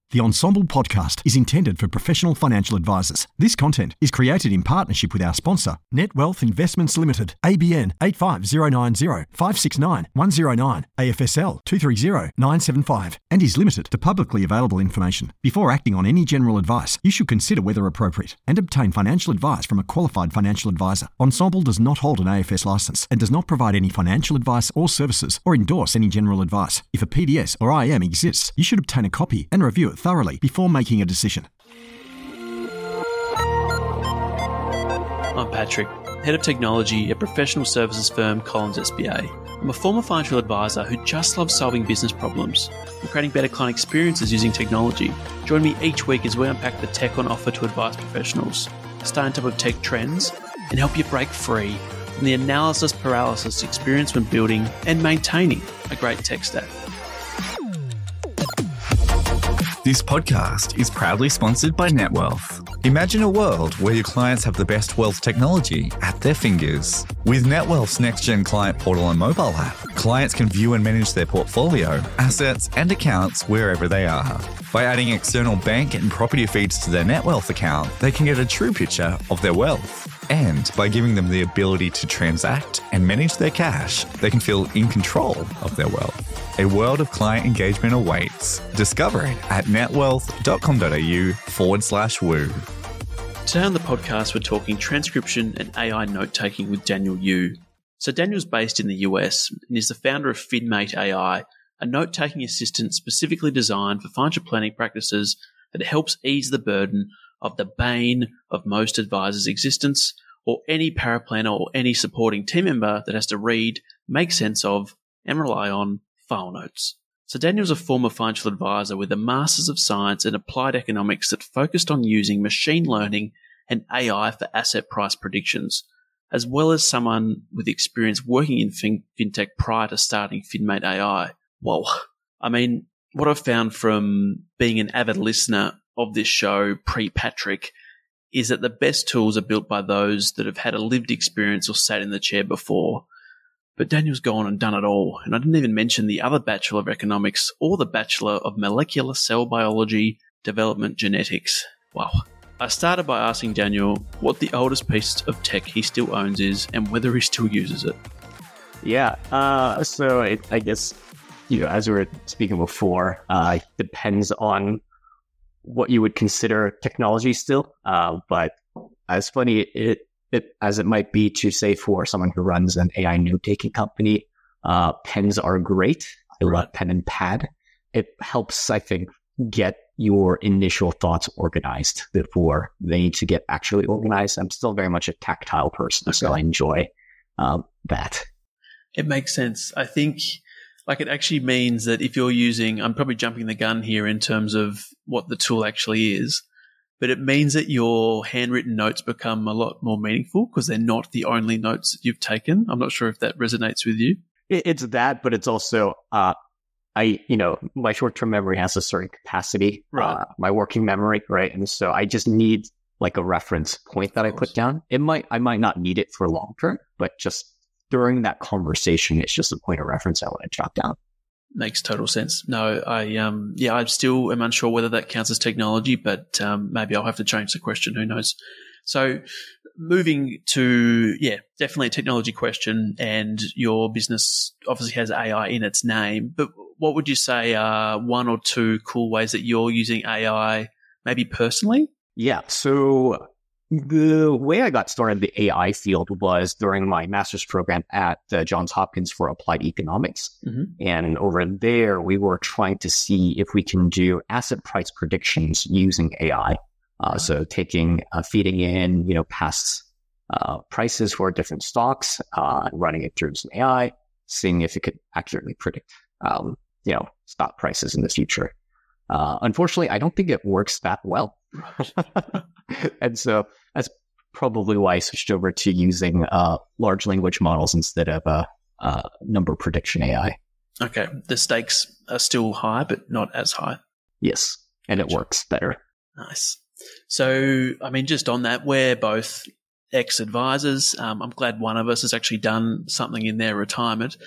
The Ensemble podcast is intended for professional financial advisors. This content is created in partnership with our sponsor, Netwealth Investments Limited, ABN 85090 569 109, AFSL 230 975, and is limited to publicly available information. Before acting on any general advice, you should consider whether appropriate and obtain financial advice from a qualified financial advisor. Ensemble does not hold an AFS license and does not provide any financial advice or services or endorse any general advice. If a PDS or IM exists, you should obtain a copy and review it thoroughly before making a decision. I'm Patrick, Head of Technology at professional services firm Collins SBA. I'm a former financial advisor who just loves solving business problems and creating better client experiences using technology. Join me each week as we unpack the tech on offer to advice professionals, stay on top of tech trends, and help you break free from the analysis paralysis experienced when building and maintaining a great tech stack. This podcast is proudly sponsored by Netwealth. Imagine a world where your clients have the best wealth technology at their fingers. With Netwealth's next-gen client portal and mobile app, clients can view and manage their portfolio, assets, and accounts wherever they are. By adding external bank and property feeds to their Netwealth account, they can get a true picture of their wealth. And by giving them the ability to transact and manage their cash, they can feel in control of their wealth. A world of client engagement awaits. Discover it at netwealth.com.au/woo. Today on the podcast, we're talking transcription and AI note-taking with Daniel Yu. So Daniel's based in the US and is the founder of FinMate AI, a note-taking assistant specifically designed for financial planning practices that helps ease the burden of the bane of most advisors' existence, or any paraplanner or any supporting team member that has to read, make sense of, and rely on file notes. So Daniel's a former financial advisor with a Masters of Science in Applied Economics that focused on using machine learning and AI for asset price predictions, as well as someone with experience working in fintech prior to starting FinMate AI. Whoa. I mean, what I've found from being an avid listener of this show pre-Patrick is that the best tools are built by those that have had a lived experience or sat in the chair before. But Daniel's gone and done it all, and I didn't even mention the other Bachelor of Economics or the Bachelor of Molecular Cell Biology Development Genetics. Wow. I started by asking Daniel what the oldest piece of tech he still owns is and whether he still uses it. Yeah, I guess, as we were speaking before, it depends on what you would consider technology still. But as funny as it might be to say for someone who runs an AI note-taking company, pens are great. I love pen and pad. It helps, I think, get your initial thoughts organized before they need to get actually organized. I'm still very much a tactile person, so I enjoy that. It makes sense. I think it actually means that if you're using, I'm probably jumping the gun here in terms of what the tool actually is, but it means that your handwritten notes become a lot more meaningful because they're not the only notes that you've taken. I'm not sure if that resonates with you. It's that, but it's also, my short-term memory has a certain capacity, right? My working memory, right? And so I just need like a reference point that I put down. I might not need it for long-term, but just during that conversation, it's just a point of reference I want to jot down. Makes total sense. No, I still am unsure whether that counts as technology, but maybe I'll have to change the question. Who knows? So moving to, definitely a technology question, and your business obviously has AI in its name, but what would you say are one or two cool ways that you're using AI, maybe personally? Yeah. So the way I got started in the AI field was during my master's program at Johns Hopkins for Applied Economics. Mm-hmm. And over there, we were trying to see if we can do asset price predictions using AI. So feeding in, past prices for different stocks, running it through some AI, seeing if it could accurately predict, stock prices in the future. Unfortunately, I don't think it works that well. And so that's probably why I switched over to using large language models instead of number prediction AI. Okay. The stakes are still high, but not as high. Yes. And it works better. Nice. So, just on that, we're both ex-advisors. I'm glad one of us has actually done something in their retirement.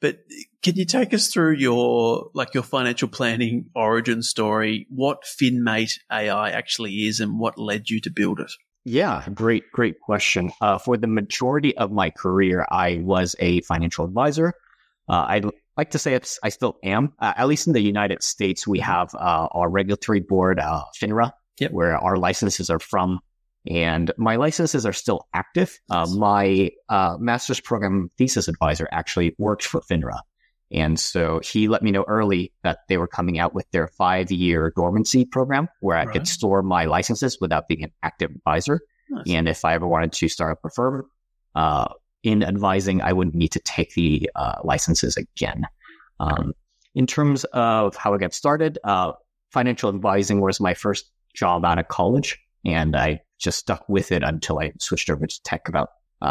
But can you take us through your financial planning origin story, what FinMate AI actually is and what led you to build it? Yeah, great question. For the majority of my career, I was a financial advisor. I'd like to say I still am. At least in the United States, we have our regulatory board, FINRA, where our licenses are from. And my licenses are still active. My master's program thesis advisor actually worked for FINRA. And so he let me know early that they were coming out with their 5-year dormancy program where I could store my licenses without being an active advisor. Nice. And if I ever wanted to start up a firm in advising, I wouldn't need to take the licenses again. In terms of how I got started, financial advising was my first job out of college. And I just stuck with it until I switched over to tech about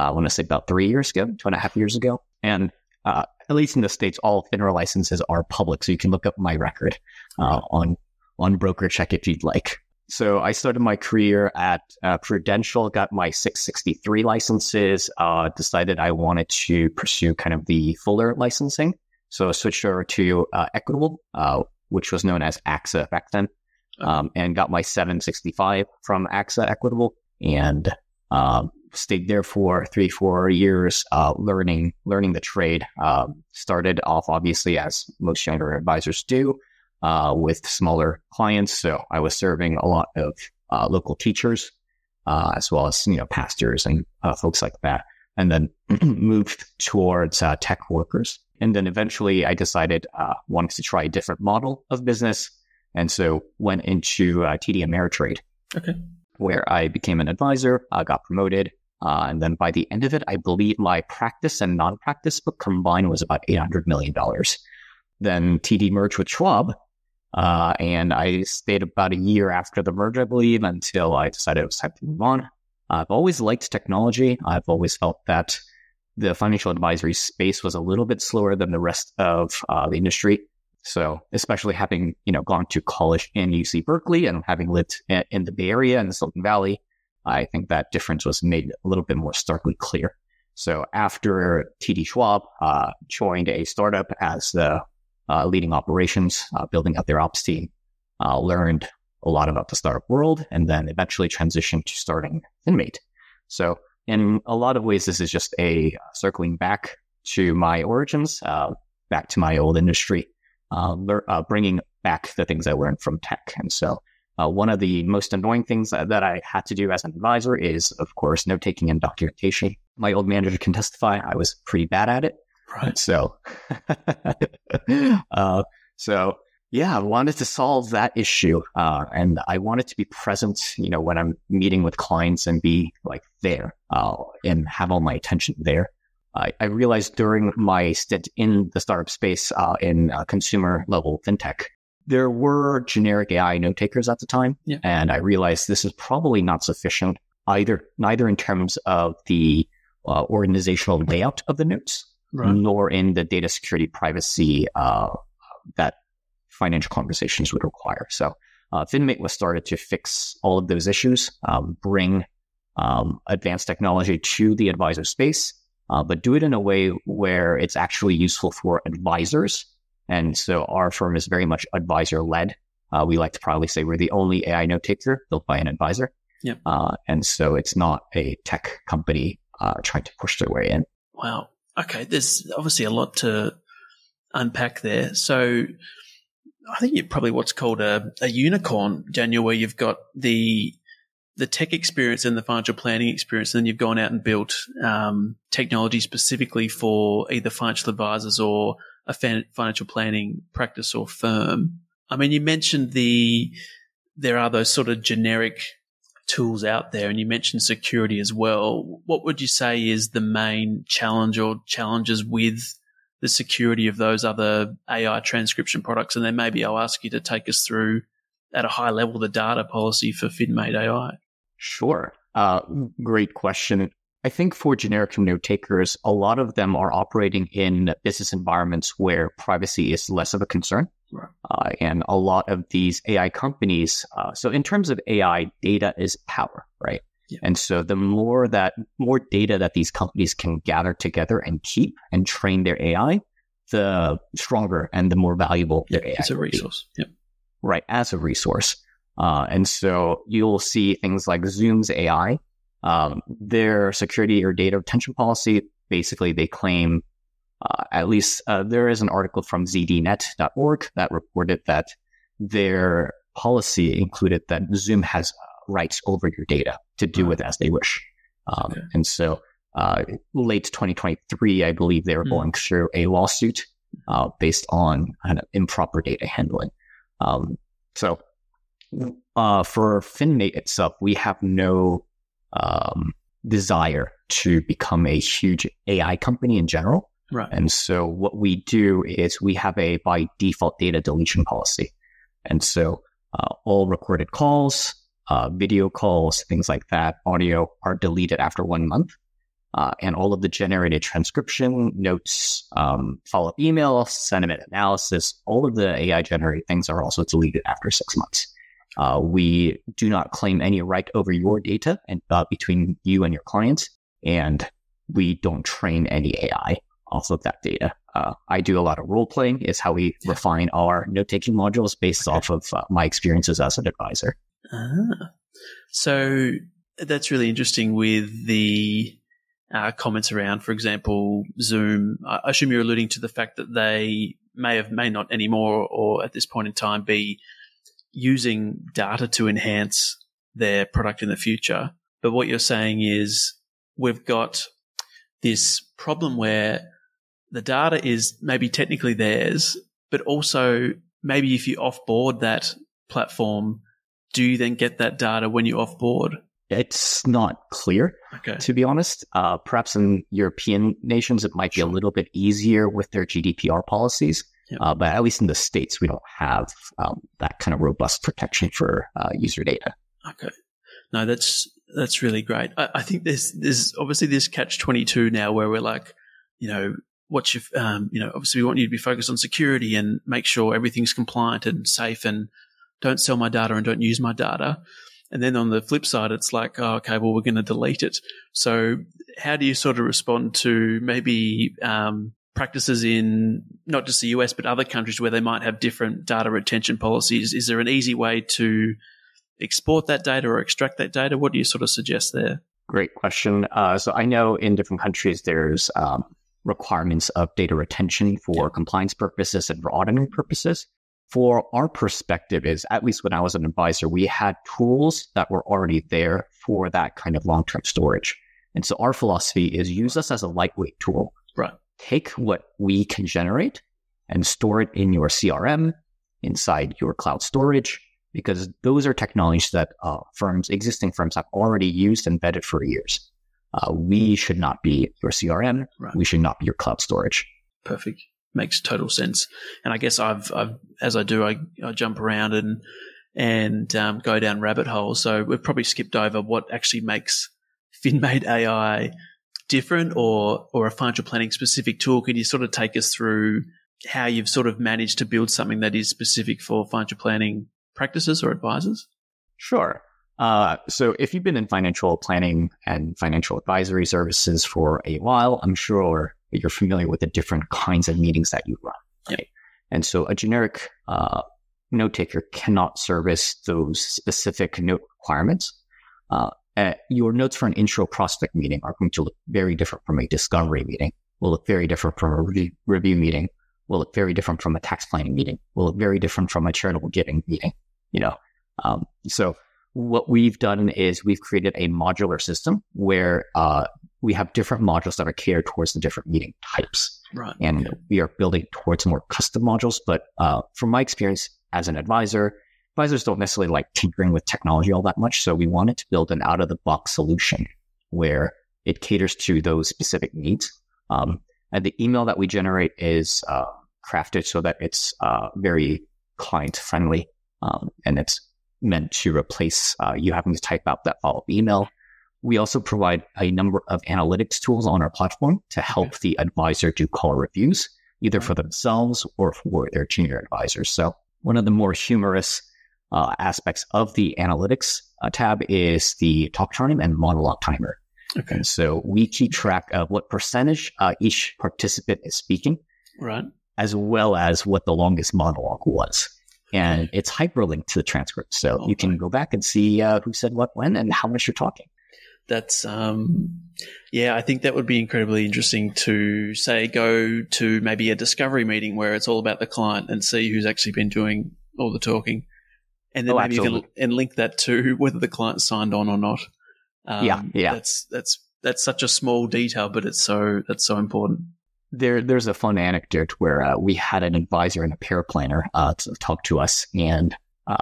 3 years ago, 2.5 years ago. And at least in the States, all FINRA licenses are public. So you can look up my record on BrokerCheck if you'd like. So I started my career at Prudential, got my 663 licenses, decided I wanted to pursue kind of the fuller licensing. So I switched over to Equitable, which was known as AXA back then. And got my 765 from AXA Equitable and stayed there for 3-4 years, learning the trade. Started off, obviously, as most younger advisors do, with smaller clients. So I was serving a lot of local teachers, as well as pastors and folks like that. And then moved towards tech workers. And then eventually I decided wanted to try a different model of business. And so went into TD Ameritrade, where I became an advisor, got promoted. And then by the end of it, I believe my practice and non-practice book combined was about $800 million. Then TD merged with Schwab. And I stayed about a year after the merge, I believe, until I decided it was time to move on. I've always liked technology. I've always felt that the financial advisory space was a little bit slower than the rest of the industry. So especially having, gone to college in UC Berkeley and having lived in the Bay Area and the Silicon Valley, I think that difference was made a little bit more starkly clear. So after TD Schwab, joined a startup as the leading operations, building out their ops team, learned a lot about the startup world, and then eventually transitioned to starting FinMate. So in a lot of ways, this is just a circling back to my origins, back to my old industry. Bringing back the things I learned from tech. And so one of the most annoying things that I had to do as an advisor is, of course, note-taking and documentation. My old manager can testify I was pretty bad at it. Right. So, I wanted to solve that issue. And I wanted to be present, when I'm meeting with clients and be there and have all my attention there. I realized during my stint in the startup space in consumer level fintech, there were generic AI note takers at the time. Yeah. And I realized this is probably not sufficient neither in terms of the organizational layout of the notes, nor in the data security privacy that financial conversations would require. So FinMate was started to fix all of those issues, bring advanced technology to the advisor space, but do it in a way where it's actually useful for advisors. And so our firm is very much advisor-led. We like to proudly say we're the only AI note taker built by an advisor. Yep. And so it's not a tech company trying to push their way in. Wow. Okay. There's obviously a lot to unpack there. So I think you're probably what's called a unicorn, Daniel, where you've got the tech experience and the financial planning experience, and then you've gone out and built technology specifically for either financial advisors or a financial planning practice or firm. I mean, you mentioned there are those sort of generic tools out there, and you mentioned security as well. What would you say is the main challenge or challenges with the security of those other AI transcription products? And then maybe I'll ask you to take us through at a high level the data policy for FinMate AI. Sure. Great question. I think for generic note takers, a lot of them are operating in business environments where privacy is less of a concern. Right. And a lot of these AI companies, so in terms of AI, data is power, right? Yeah. And so the more data that these companies can gather together and keep and train their AI, the stronger and the more valuable their AI as a resource. Yep. Right, as a resource. And so you'll see things like Zoom's AI, their security or data retention policy. Basically, they claim, at least there is an article from zdnet.org that reported that their policy included that Zoom has rights over your data to do with as they wish. And so late 2023, I believe they were going through a lawsuit based on kind of improper data handling. So for FinMate itself, we have no desire to become a huge AI company in general. Right. And so what we do is we have a by default data deletion policy. And so all recorded calls, video calls, things like that, audio are deleted after 1 month. And all of the generated transcription, notes, follow-up email, sentiment analysis, all of the AI-generated things are also deleted after 6 months. We do not claim any right over your data and between you and your clients, and we don't train any AI off of that data. I do a lot of role-playing is how we refine our note-taking modules based off of my experiences as an advisor. So that's really interesting with the comments around, for example, Zoom. I assume you're alluding to the fact that they may not anymore, or at this point in time, be using data to enhance their product in the future. But what you're saying is we've got this problem where the data is maybe technically theirs, but also maybe if you offboard that platform, do you then get that data when you offboard? It's not clear, to be honest. Perhaps in European nations, it might be a little bit easier with their GDPR policies. But at least in the States, we don't have that kind of robust protection for user data. Okay. No, that's really great. I think there's obviously this catch-22 now where we're like, what's your, obviously we want you to be focused on security and make sure everything's compliant and safe and don't sell my data and don't use my data. And then on the flip side, it's like, oh, okay, well, we're going to delete it. So how do you sort of respond to maybe practices in not just the US, but other countries where they might have different data retention policies? Is there an easy way to export that data or extract that data? What do you sort of suggest there? Great question. So I know in different countries, there's requirements of data retention for compliance purposes and for auditing purposes. For our perspective is, at least when I was an advisor, we had tools that were already there for that kind of long-term storage. And so our philosophy is use us as a lightweight tool. Right. Take what we can generate and store it in your CRM, inside your cloud storage, because those are technologies that existing firms have already used and vetted for years. We should not be your CRM. Right. We should not be your cloud storage. Perfect. Makes total sense. And I guess I've as I do, I jump around and go down rabbit holes. So we've probably skipped over what actually makes FinMate AI different or a financial planning specific tool. Can you sort of take us through how you've sort of managed to build something that is specific for financial planning practices or advisors? Sure. So if you've been in financial planning and financial advisory services for a while, I'm sure you're familiar with the different kinds of meetings that you run. Right? And so a generic note taker cannot service those specific note requirements. Your notes for an intro prospect meeting are going to look very different from a discovery meeting, will look very different from a review meeting, will look very different from a tax planning meeting, will look very different from a charitable giving meeting, So what we've done is we've created a modular system where we have different modules that are catered towards the different meeting types. Right. And we are building towards more custom modules. But from my experience as an advisor, advisors don't necessarily like tinkering with technology all that much. So we wanted to build an out-of-the-box solution where it caters to those specific needs. And the email that we generate is crafted so that it's very client-friendly, and it's meant to replace you having to type out that follow-up email. We also provide a number of analytics tools on our platform to help the advisor do call reviews, either for themselves or for their junior advisors. So one of the more humorous aspects of the analytics tab is the talk time and monologue timer. Okay. And so we keep track of what percentage each participant is speaking. Right. as well as what the longest monologue was. And it's hyperlinked to the transcript. So you can go back and see who said what when and how much you're talking. That's, I think that would be incredibly interesting to, say, go to maybe a discovery meeting where it's all about the client and see who's actually been doing all the talking. And then maybe you can link that to whether the client signed on or not. That's such a small detail, but that's so important. There's a fun anecdote where we had an advisor and a paraplanner to talk to us, and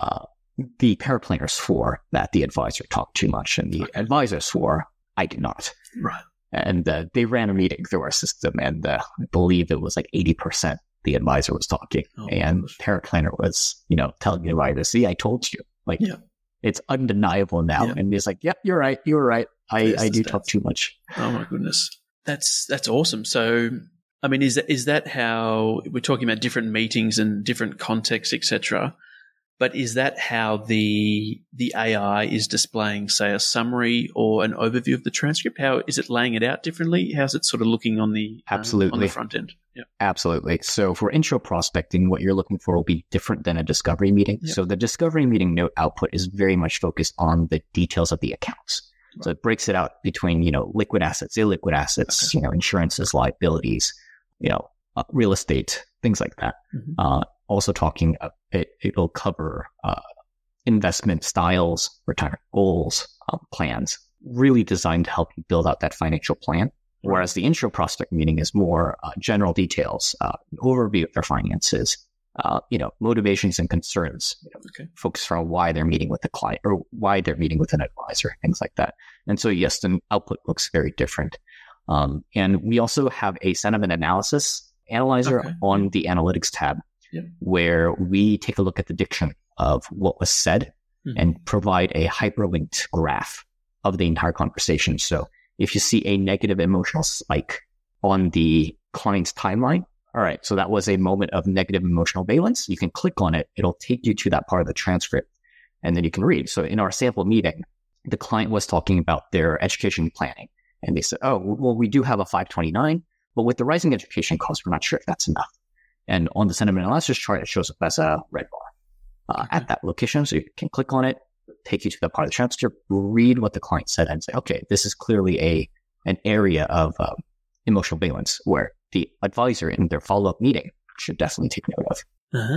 the paraplanner swore that the advisor talked too much, and the advisor swore, I did not. Right. And they ran a meeting through our system, and I believe it was like 80% the advisor was talking, and paraplanner was, telling the advisor, see, I told you. It's undeniable now. Yeah. And he's like, yep, you're right. I do talk too much. Oh my goodness. That's awesome. So, I mean, is that how we're talking about different meetings and different contexts, etc.? But is that how the AI is displaying, say, a summary or an overview of the transcript? How is it laying it out differently? How's it sort of looking on the on the front end? Yep. Absolutely. So for intro prospecting, what you're looking for will be different than a discovery meeting. Yep. So the discovery meeting note output is very much focused on the details of the accounts. Right. So it breaks it out between, liquid assets, illiquid assets, insurances, liabilities, real estate, things like that. Mm-hmm. Also talking, it'll cover investment styles, retirement goals, plans, really designed to help you build out that financial plan. Whereas the intro prospect meeting is more general details, overview of their finances, motivations and concerns, focus on why they're meeting with the client or why they're meeting with an advisor, things like that. And so, yes, the output looks very different. And we also have a sentiment analysis analyzer on the analytics tab, where we take a look at the diction of what was said and provide a hyperlinked graph of the entire conversation. So if you see a negative emotional spike on the client's timeline, all right, so that was a moment of negative emotional valence. You can click on it. It'll take you to that part of the transcript, and then you can read. So in our sample meeting, the client was talking about their education planning, and they said, oh, well, we do have a 529, but with the rising education costs, we're not sure if that's enough. And on the sentiment analysis chart, it shows up as a red bar at that location. So you can click on it, take you to the part of the transcript, read what the client said, and say, okay, this is clearly an area of emotional valence where the advisor in their follow-up meeting should definitely take note of.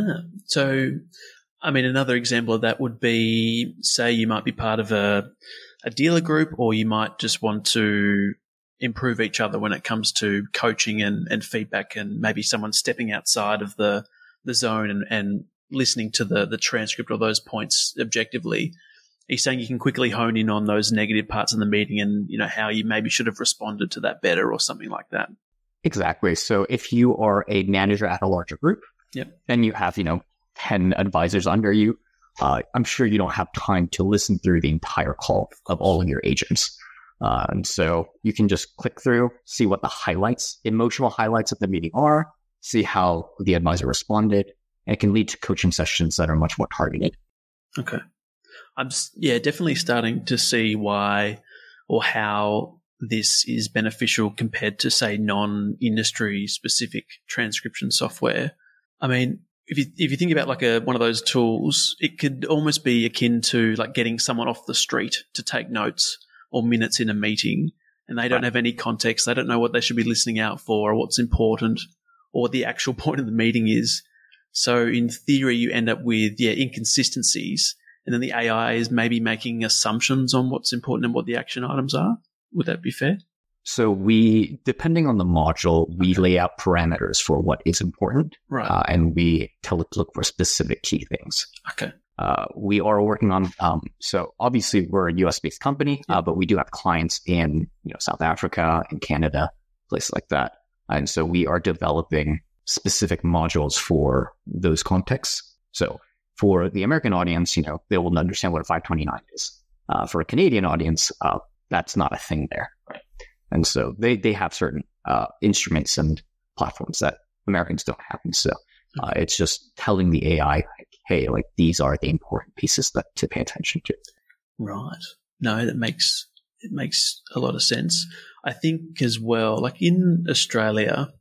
So, I mean, another example of that would be, say you might be part of a dealer group, or you might just want to improve each other when it comes to coaching and feedback, and maybe someone stepping outside of the zone and listening to the transcript or those points objectively. He's saying you can quickly hone in on those negative parts of the meeting and, how you maybe should have responded to that better or something like that. Exactly. So if you are a manager at a larger group, then you have, 10 advisors under you. I'm sure you don't have time to listen through the entire call of all of your agents. And so you can just click through, see what the emotional highlights of the meeting are, see how the advisor responded, and it can lead to coaching sessions that are much more targeted. Okay. I'm definitely starting to see why or how this is beneficial compared to, say, non-industry specific transcription software. I mean, if you think about like one of those tools, it could almost be akin to like getting someone off the street to take notes or minutes in a meeting, and they don't have any context. They don't know what they should be listening out for or what's important or what the actual point of the meeting is. So in theory, you end up with, inconsistencies, and then the AI is maybe making assumptions on what's important and what the action items are. Would that be fair? So depending on the module, we lay out parameters for what is important, right? And we look for specific key things. Okay. We are working on, so obviously we're a US-based company, but we do have clients in South Africa and Canada, places like that. And so we are developing specific modules for those contexts. So for the American audience, they will understand what a 529 is. For a Canadian audience, that's not a thing there. Right. And so they have certain instruments and platforms that Americans don't have. And so it's just telling the AI, hey, like these are the important pieces to pay attention to. Right. No, it makes a lot of sense. I think as well, like in Australia,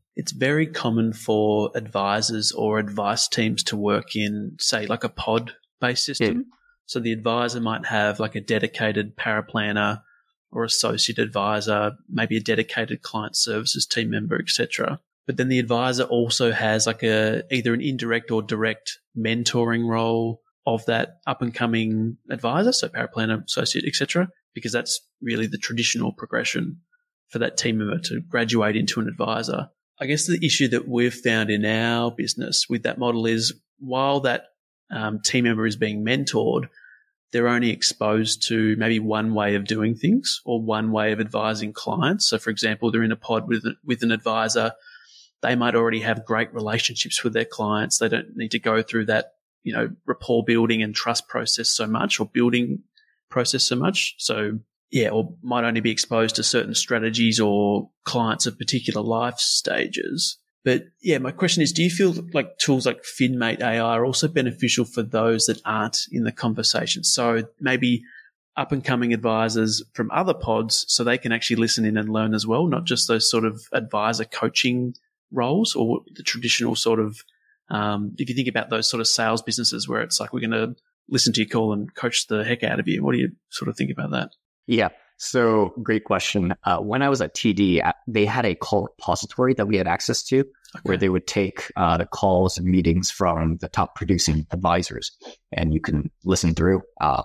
it's very common for advisors or advice teams to work in, say, like a pod-based system. Yeah. So the advisor might have like a dedicated paraplanner or associate advisor, maybe a dedicated client services team member, etc. But then the advisor also has like either an indirect or direct mentoring role of that up-and-coming advisor, so paraplanner, associate, etc., because that's really the traditional progression for that team member to graduate into an advisor. I guess the issue that we've found in our business with that model is while that team member is being mentored, they're only exposed to maybe one way of doing things or one way of advising clients. So, for example, they're in a pod with an advisor. They might already have great relationships with their clients. They don't need to go through that, rapport building and trust process so much, or building process so much. So, or might only be exposed to certain strategies or clients of particular life stages. But my question is, do you feel like tools like FinMate AI are also beneficial for those that aren't in the conversation? So maybe up and coming advisors from other pods, so they can actually listen in and learn as well, not just those sort of advisor coaching roles or the traditional sort of, if you think about those sort of sales businesses where it's like, we're going to listen to your call and coach the heck out of you. What do you sort of think about that? Yeah. So great question. When I was at TD, they had a call repository that we had access to, where they would take the calls and meetings from the top producing advisors, and you can listen through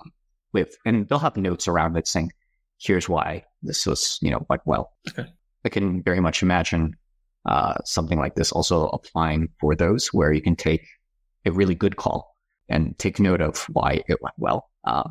and they'll have notes around it saying, here's why this was, went well. Okay. I can very much imagine something like this also applying for those where you can take a really good call and take note of why it went well.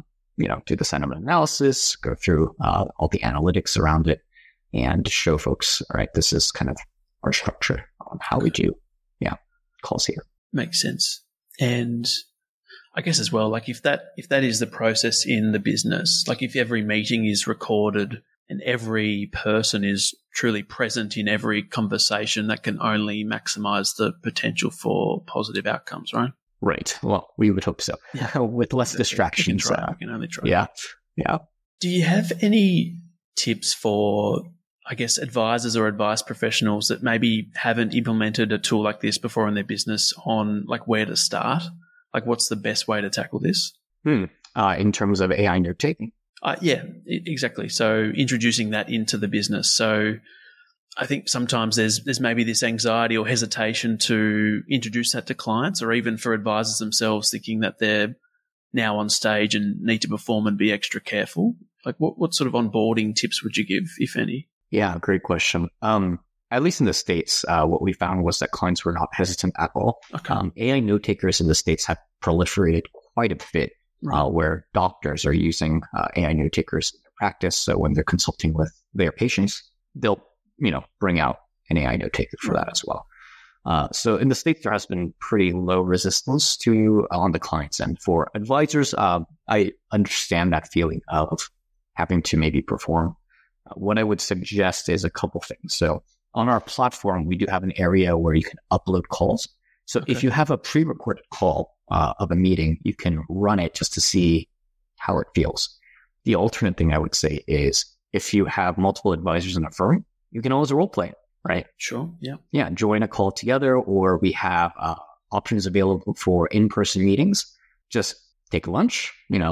Do the sentiment analysis, go through all the analytics around it, and show folks, all right, this is kind of our structure on how we do calls here. Makes sense. And I guess as well, like if that is the process in the business, like if every meeting is recorded and every person is truly present in every conversation, that can only maximize the potential for positive outcomes, right? Right. Well, we would hope so. Yeah. With less distractions. We can only try. Yeah. Yeah. Do you have any tips for, I guess, advisors or advice professionals that maybe haven't implemented a tool like this before in their business on like where to start? Like what's the best way to tackle this? In terms of AI note-taking? Exactly. So introducing that into the business. So I think sometimes there's maybe this anxiety or hesitation to introduce that to clients, or even for advisors themselves, thinking that they're now on stage and need to perform and be extra careful. Like what sort of onboarding tips would you give, if any? Yeah, great question. At least in the States, what we found was that clients were not hesitant at all. Okay. AI note takers in the States have proliferated quite a bit, where doctors are using AI note takers in their practice. So when they're consulting with their patients, they'll bring out an AI note taker for that as well. So in the States, there has been pretty low resistance on the client's end. For advisors, I understand that feeling of having to maybe perform. What I would suggest is a couple things. So on our platform, we do have an area where you can upload calls. So if you have a pre-recorded call of a meeting, you can run it just to see how it feels. The alternate thing I would say is if you have multiple advisors in a firm, you can always role play it, right? Sure. Yeah. Yeah. Join a call together, or we have options available for in-person meetings. Just take lunch,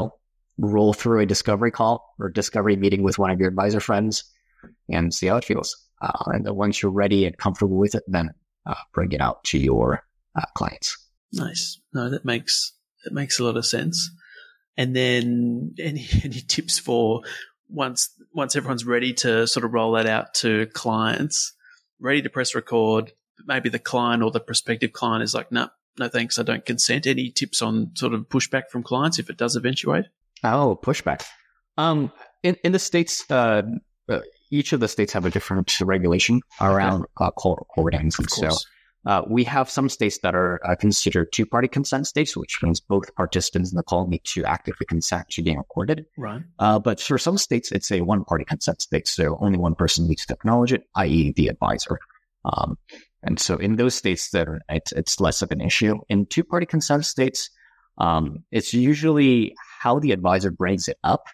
roll through a discovery call or discovery meeting with one of your advisor friends and see how it feels. And then once you're ready and comfortable with it, then bring it out to your clients. Nice. No, that makes a lot of sense. And then any tips for once everyone's ready to sort of roll that out to clients, ready to press record, maybe the client or the prospective client is like, no thanks, I don't consent. Any tips on sort of pushback from clients if it does eventuate? Oh, pushback. In the States, each of the states have a different regulation around call recordings. Of course. So we have some states that are considered two-party consent states, which means both participants in the call need to actively consent to being recorded. Right. But for some states, it's a one-party consent state, so only one person needs to acknowledge it, i.e. the advisor. And so in those states, it's less of an issue. In two-party consent states, it's usually how the advisor brings it up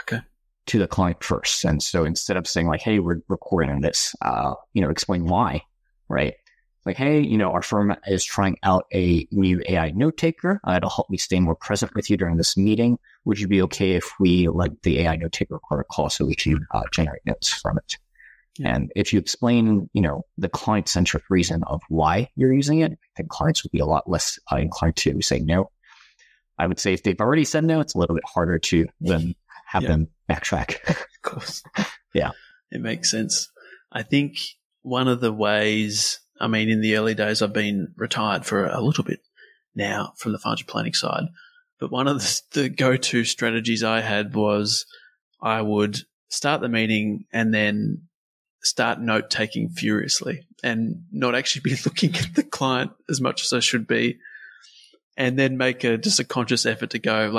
to the client first. And so instead of saying like, hey, we're recording this, explain why. right? Like, hey, our firm is trying out a new AI note taker. It'll help me stay more present with you during this meeting. Would you be okay if we let the AI note taker record a call so we can generate notes from it? Yeah. And if you explain, the client-centric reason of why you're using it, I think clients would be a lot less inclined to say no. I would say if they've already said no, it's a little bit harder to then have them backtrack. Of course. Yeah. It makes sense. I think one of the ways, in the early days, I've been retired for a little bit now from the financial planning side, but one of the go-to strategies I had was I would start the meeting and then start note-taking furiously and not actually be looking at the client as much as I should be, and then make just a conscious effort to go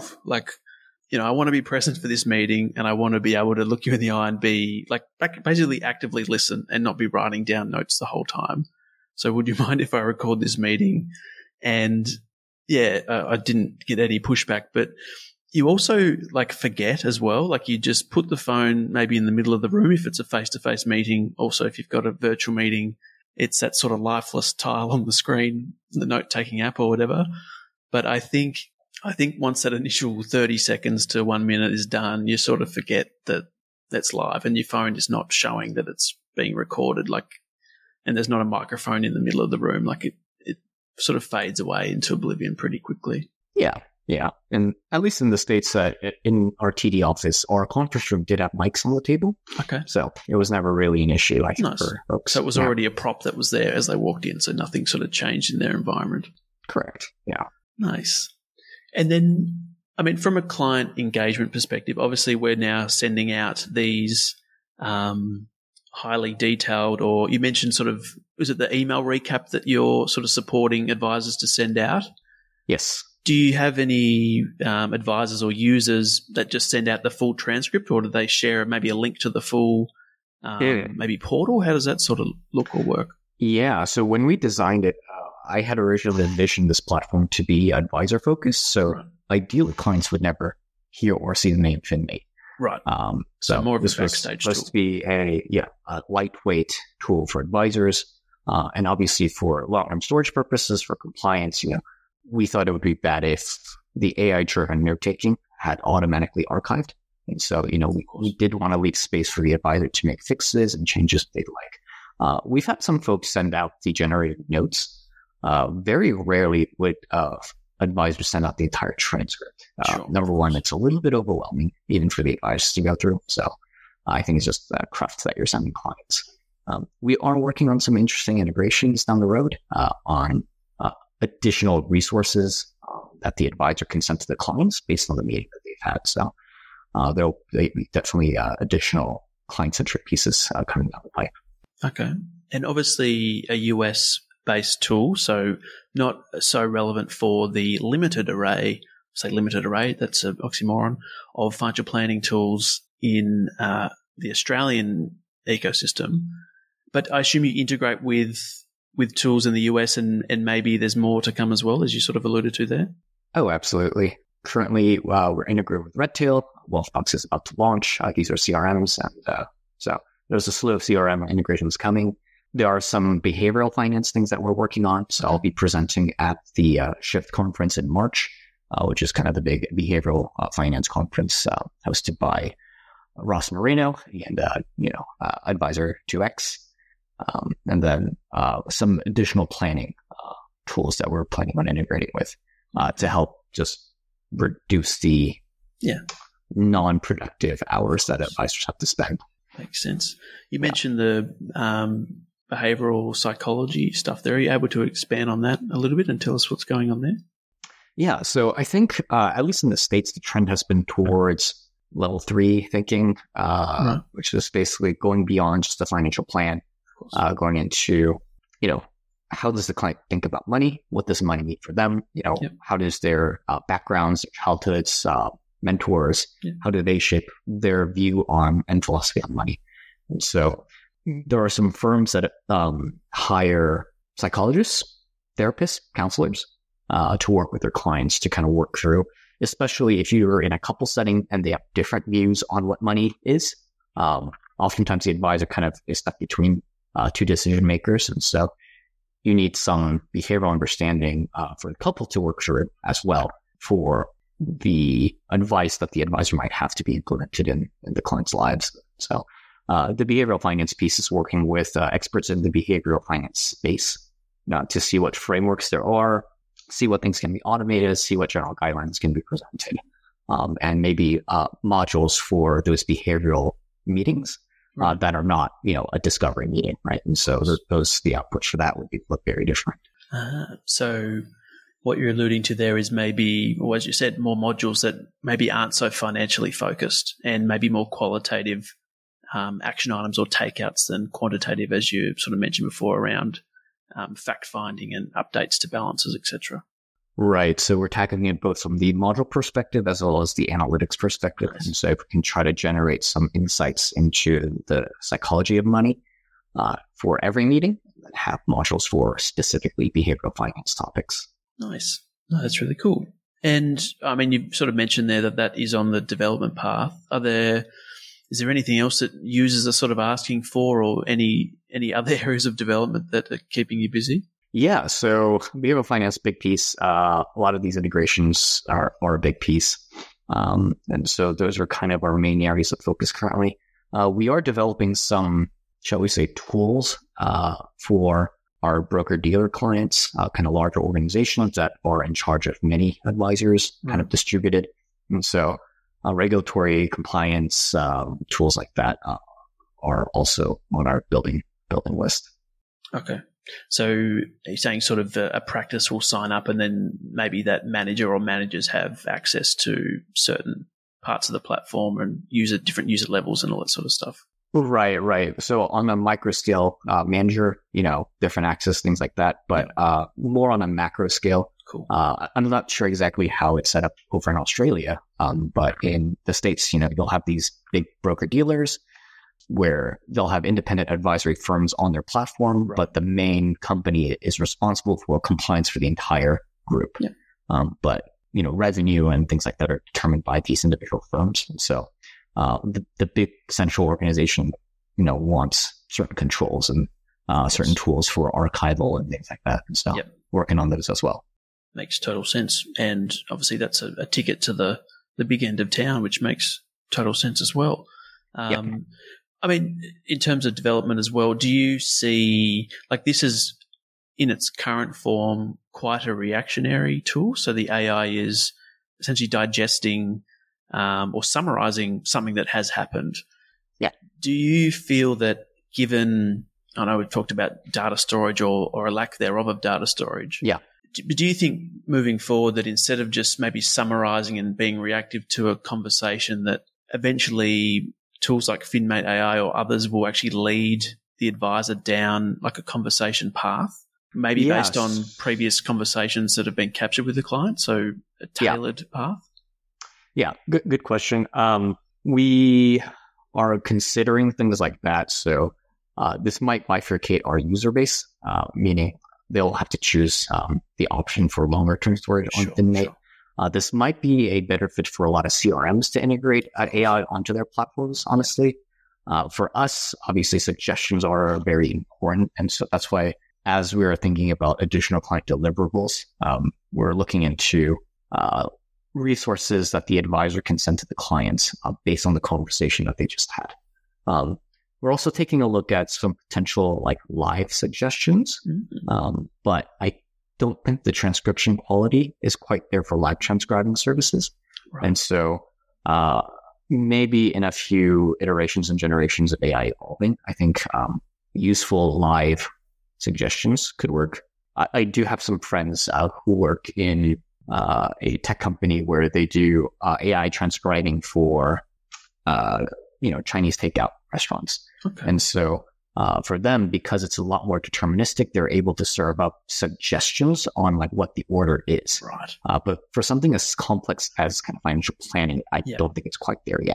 I want to be present for this meeting and I want to be able to look you in the eye and be basically actively listen and not be writing down notes the whole time. So would you mind if I record this meeting? And I didn't get any pushback, but you also forget as well. You just put the phone maybe in the middle of the room if it's a face-to-face meeting. Also, if you've got a virtual meeting, it's that sort of lifeless tile on the screen, the note-taking app or whatever. But I think once that initial 30 seconds to 1 minute is done, you sort of forget that that's live and your phone is not showing that it's being recorded, and there's not a microphone in the middle of the room. It sort of fades away into oblivion pretty quickly. Yeah. Yeah. And at least in the States, in our TD office, our conference room did have mics on the table. Okay. So it was never really an issue, I think, nice. for folks. So it was already a prop that was there as they walked in, so nothing sort of changed in their environment. Correct. Yeah. Nice. And then, from a client engagement perspective, obviously we're now sending out these highly detailed, or you mentioned was it the email recap that you're sort of supporting advisors to send out? Yes. Do you have any advisors or users that just send out the full transcript, or do they share maybe a link to the full maybe portal? How does that sort of look or work? Yeah. So when we designed it, I had originally envisioned this platform to be advisor focused. So ideally, clients would never hear or see the name FinMate. Right. So more of a this was backstage supposed tool. to be a lightweight tool for advisors, and obviously for long-term storage purposes, for compliance. We thought it would be bad if the AI-driven note-taking had automatically archived. And so, we did want to leave space for the advisor to make fixes and changes they'd like. We've had some folks send out the generated notes. Very rarely would advisors send out the entire transcript. Sure. Number one, it's a little bit overwhelming, even for the advisors to go through. So I think it's just the craft that you're sending clients. We are working on some interesting integrations down the road on additional resources that the advisor can send to the clients based on the meeting that they've had. So there'll be definitely additional client-centric pieces coming down the pipe. Okay. And obviously a US-based tool, so not so relevant for the limited array, that's an oxymoron, of financial planning tools in the Australian ecosystem. But I assume you integrate with tools in the US and maybe there's more to come as well, as you sort of alluded to there? Oh, absolutely. Currently, we're integrated with Redtail. Wealthbox is about to launch. These are CRMs. And so there's a slew of CRM integrations coming. There are some behavioral finance things that we're working on. So I'll be presenting at the Shift conference in March, which is kind of the big behavioral finance conference hosted by Ross Moreno and, Advisor 2X. And then some additional planning tools that we're planning on integrating with to help just reduce the non-productive hours that advisors have to spend. Makes sense. You mentioned the behavioral psychology stuff there. Are you able to expand on that a little bit and tell us what's going on there? Yeah. So I think, at least in the States, the trend has been towards level 3 thinking, which is basically going beyond just the financial plan, going into, how does the client think about money? What does money mean for them? How does their backgrounds, childhoods, mentors, how do they shape their view on and philosophy on money? And so there are some firms that hire psychologists, therapists, counselors to work with their clients to kind of work through, especially if you're in a couple setting and they have different views on what money is. Oftentimes the advisor kind of is stuck between to decision makers. And so you need some behavioral understanding for the couple to work through it as well for the advice that the advisor might have to be implemented in the client's lives. So the behavioral finance piece is working with experts in the behavioral finance space to see what frameworks there are, see what things can be automated, see what general guidelines can be presented, and maybe modules for those behavioral meetings that are not, a discovery meeting, right? And so the outputs for that would look very different. So what you're alluding to there is maybe, or as you said, more modules that maybe aren't so financially focused and maybe more qualitative action items or takeouts than quantitative, as you sort of mentioned before, around fact finding and updates to balances, etc. Right. So we're tackling it both from the module perspective as well as the analytics perspective. Nice. And so if we can try to generate some insights into the psychology of money for every meeting, and have modules for specifically behavioral finance topics. Nice. No, that's really cool. And I mean, you sort of mentioned there that is on the development path. Is there anything else that users are sort of asking for, or any other areas of development that are keeping you busy? Yeah, so behavioral finance, big piece. A lot of these integrations are a big piece. And so those are kind of our main areas of focus currently. We are developing some, shall we say, tools for our broker-dealer clients, kind of larger organizations that are in charge of many advisors, kind of distributed. And so regulatory compliance tools like that are also on our building list. Okay. So you're saying sort of a practice will sign up, and then maybe that manager or managers have access to certain parts of the platform and different user levels and all that sort of stuff. Right. So on a micro scale, manager, different access, things like that, but more on a macro scale. Cool. I'm not sure exactly how it's set up over in Australia, but in the States, you'll have these big broker dealers where they'll have independent advisory firms on their platform, but the main company is responsible for compliance for the entire group. Yeah. But revenue and things like that are determined by these individual firms. And so the big central organization, wants certain controls and certain tools for archival and things like that. And so working on those as well. Makes total sense. And obviously that's a ticket to the big end of town, which makes total sense as well. I mean, in terms of development as well, do you see, this is in its current form quite a reactionary tool? So the AI is essentially digesting or summarizing something that has happened. Yeah. Do you feel that given, I know we've talked about data storage or a lack thereof of data storage. Yeah. But do you think moving forward that instead of just maybe summarizing and being reactive to a conversation, that eventually tools like FinMate AI or others will actually lead the advisor down a conversation path, maybe based on previous conversations that have been captured with the client? So a tailored path? Yeah, good question. We are considering things like that. So this might bifurcate our user base, meaning they'll have to choose the option for longer term storage on FinMate. Sure. This might be a better fit for a lot of CRMs to integrate AI onto their platforms, honestly. For us, obviously, suggestions are very important. And so that's why, as we're thinking about additional client deliverables, we're looking into resources that the advisor can send to the clients based on the conversation that they just had. We're also taking a look at some potential live suggestions, but I don't think the transcription quality is quite there for live transcribing services. Right. And so maybe in a few iterations and generations of AI evolving, I think useful live suggestions could work. I do have some friends who work in a tech company where they do AI transcribing for Chinese takeout restaurants. Okay. And so for them, because it's a lot more deterministic, they're able to serve up suggestions on what the order is. Right. But for something as complex as kind of financial planning, I don't think it's quite there yet.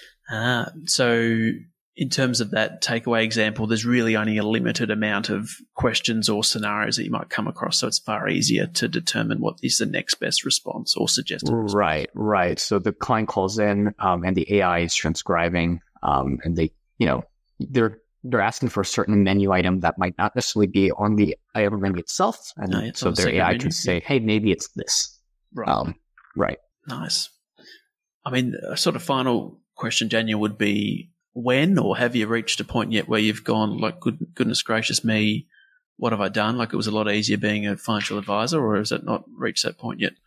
So in terms of that takeaway example, there's really only a limited amount of questions or scenarios that you might come across. So it's far easier to determine what is the next best response or suggested response. Right. So the client calls in and the AI is transcribing and they're they're asking for a certain menu item that might not necessarily be on the item menu itself. And so their AI can say, hey, maybe it's this. Right. Right. Nice. I mean, a sort of final question, Daniel, would be when or have you reached a point yet where you've gone like, goodness gracious me, what have I done? Like it was a lot easier being a financial advisor, or has it not reached that point yet?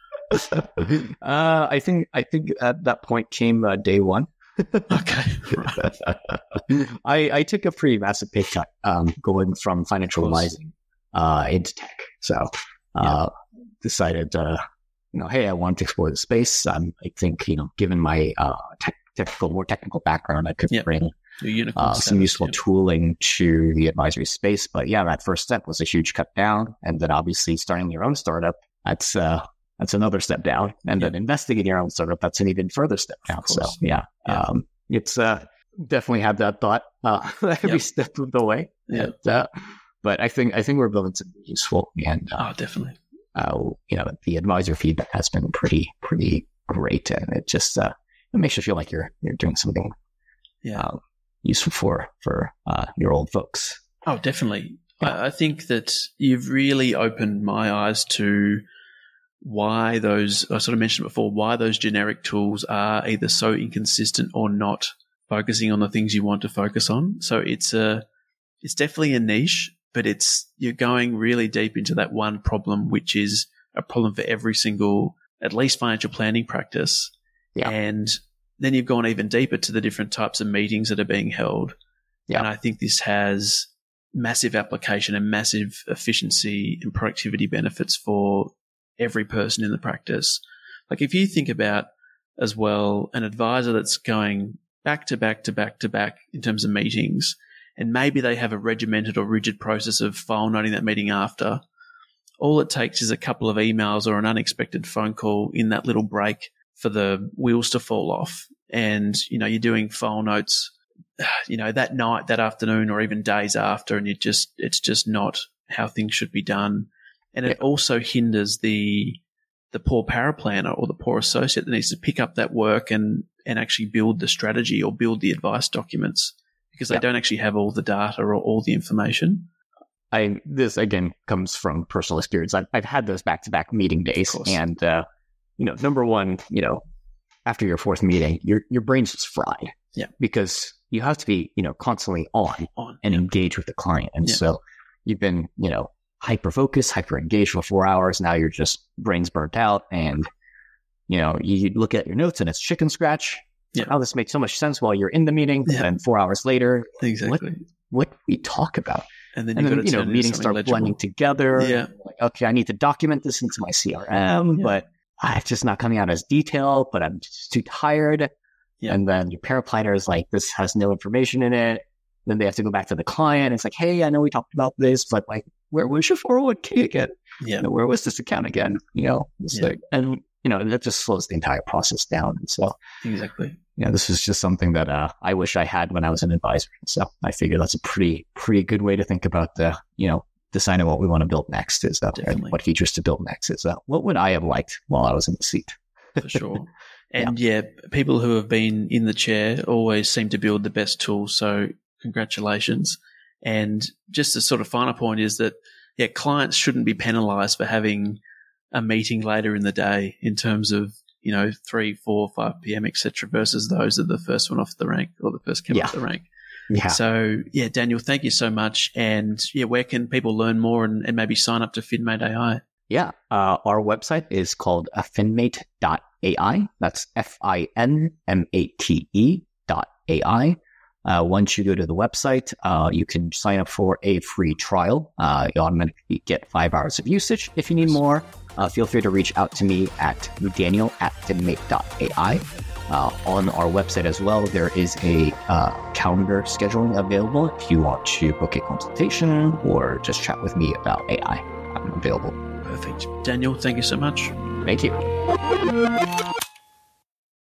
I think at that point came day one. Okay. Right. I took a pretty massive pay cut going from financial advising into tech. So decided, hey, I want to explore the space. I think, given my more technical background, I could bring some useful tooling to the advisory space. But yeah, that first step was a huge cut down. And then obviously starting your own startup, that's another step down. And then investing in your own startup, that's an even further step down. So it's definitely had that thought every step of the way. Yeah. But I think we're building something useful. And definitely. The advisor feedback has been pretty great, and it just it makes you feel like you're doing something useful for your old folks. Oh, definitely. Yeah. I think that you've really opened my eyes to why those, I sort of mentioned before, why those generic tools are either so inconsistent or not focusing on the things you want to focus on. So it's definitely a niche, but you're going really deep into that one problem, which is a problem for every single, at least financial planning practice. Yeah. And then you've gone even deeper to the different types of meetings that are being held. Yeah. And I think this has massive application and massive efficiency and productivity benefits for every person in the practice. Like if you think about as well an advisor that's going back to back to back to back in terms of meetings, and maybe they have a regimented or rigid process of file noting that meeting after, all it takes is a couple of emails or an unexpected phone call in that little break for the wheels to fall off. And, you're doing file notes, that night, that afternoon, or even days after, and it's just not how things should be done. And it also hinders the poor paraplanner or the poor associate that needs to pick up that work and actually build the strategy or build the advice documents, because they don't actually have all the data or all the information. This again comes from personal experience. I've had those back-to-back meeting days, and number one, after your fourth meeting, your brain's just fried. Yeah, because you have to be constantly on and engage with the client, and so you've been hyper focused, hyper engaged for 4 hours. Now you're just brain's burnt out, and you look at your notes and it's chicken scratch. Yeah. Oh, this makes so much sense while you're in the meeting, and 4 hours later, exactly what we talk about. And then meetings start blending together. Yeah. Like, okay, I need to document this into my CRM, but it's just not coming out as detailed, but I'm just too tired. Yeah. And then your paraplanner is like, this has no information in it. Then they have to go back to the client. It's like, hey, I know we talked about this, but like, where was your 401k again? Yeah. Where was this account again? That just slows the entire process down. And so exactly. This is just something that I wish I had when I was an advisor. So I figure that's a pretty good way to think about deciding what we want to build next is what features to build next is what would I have liked while I was in the seat? For sure. And people who have been in the chair always seem to build the best tools. So congratulations. And just a sort of final point is that, clients shouldn't be penalized for having a meeting later in the day in terms of, 3, 4, 5 p.m., etc., versus those that are the first one off the rank or the first came off the rank. Yeah. So, Daniel, thank you so much. And, where can people learn more and maybe sign up to FinMate AI? Yeah. Our website is called finmate.ai. That's FINMATE.ai. Once you go to the website, you can sign up for a free trial. You automatically get 5 hours of usage. If you need more, feel free to reach out to me at daniel@finmate.ai. On our website as well, there is a calendar scheduling available if you want to book a consultation or just chat with me about AI. I'm available. Perfect. Daniel, thank you so much. Thank you.